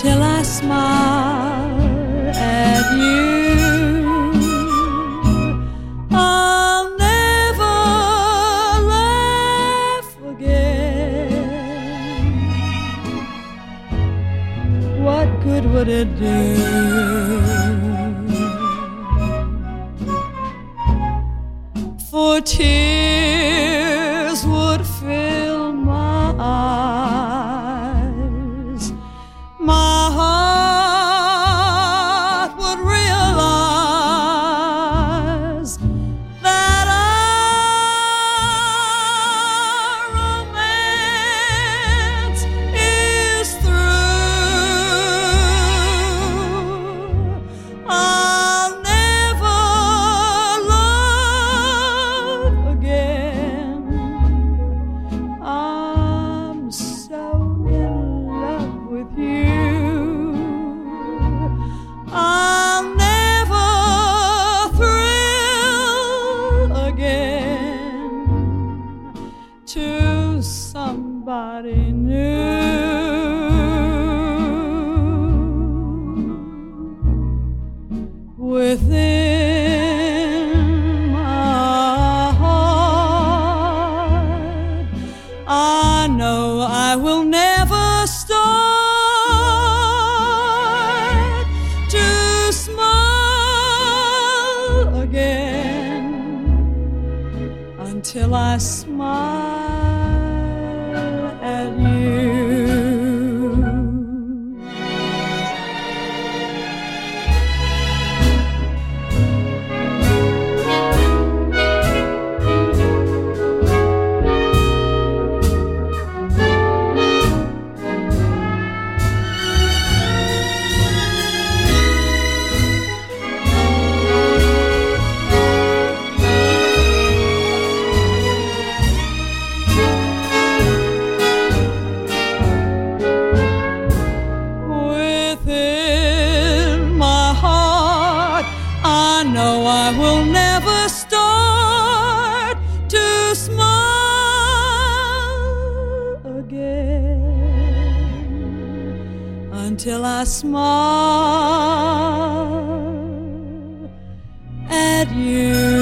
till I smile at you. I'll never laugh again. What good would it do? For tears would fill my eyes. My heart would realize that our romance is through. I'll never love again. I'm so in love with you. I'll never thrill again to somebody new. Within my heart, I know I will never start to smile again until I smile at you. Within my heart, I know I will never start to smile again until I smile at you.